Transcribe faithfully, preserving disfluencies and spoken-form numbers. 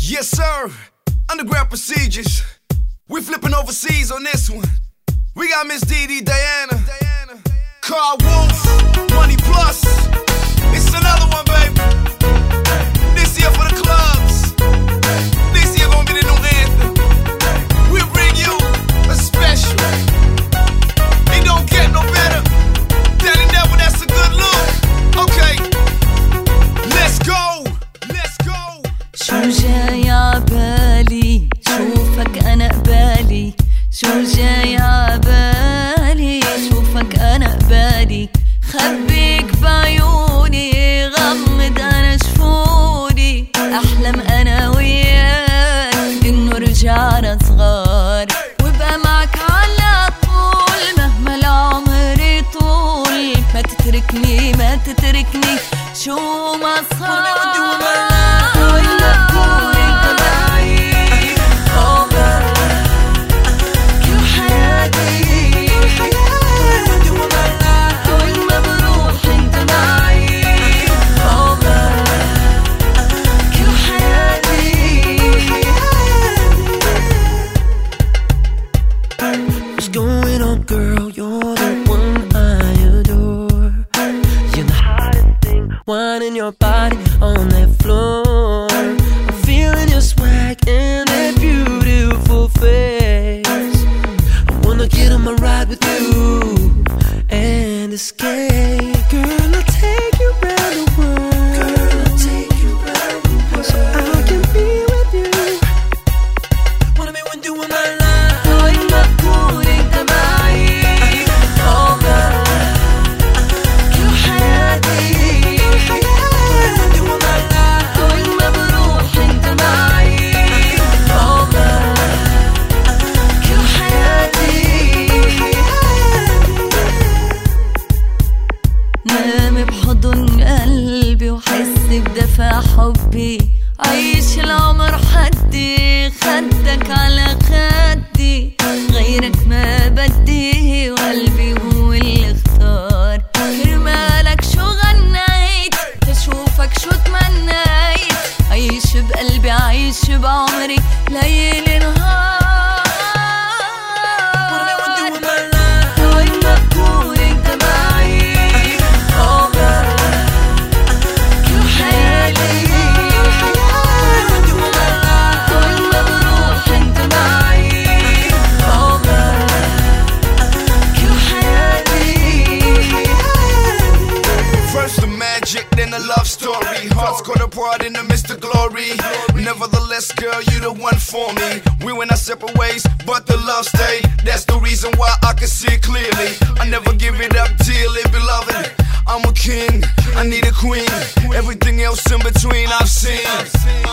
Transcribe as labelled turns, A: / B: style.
A: Yes, sir. Underground procedures. We flipping overseas on this one. We got Miss Dee Dee Diana, Carl Wolf, Money Plus. It's another one, baby. This year for the clubs. This year gonna be the new anthem. We'll bring you a special. It don't get no better. Daddy Devil, that's a good look. Okay, let's go. Let's go.
B: شو جاي عبالي شوفك أنا قبالي شو جاي عبالي شوفك أنا قبالي خبيك بعيوني غمض أنا شفوني أحلم أنا وياك إنه رجعنا صغار وبقى معك على طول مهما العمر يطول ما تتركني ما تتركني شو ما صار
C: What's going on, girl? You're the one I adore. You're the hottest thing, whining your body on that floor. I'm feeling your swag and that beautiful face. I wanna get on my ride with you and escape. Girl, I'll take you round the world. Girl, I'll take you round the world so I can be with you. Wanna be one doing my life. نام بحضن قلبي وحس بدفع حبي عيش العمر حدي خدك على خدي غيرك ما بدي وقلبي هو اللي اختار كرمالك شو غنيت تشوفك شو تمنيت عيش بقلبي عيش بعمري ليل نهار
A: Then a love story, hearts caught apart in the midst of glory. Nevertheless, girl, you the one for me. We went our separate ways, but the love stayed. That's the reason why I can see it clearly. I never give it up till it, beloved. I'm a king, I need a queen. Everything else in between I've seen.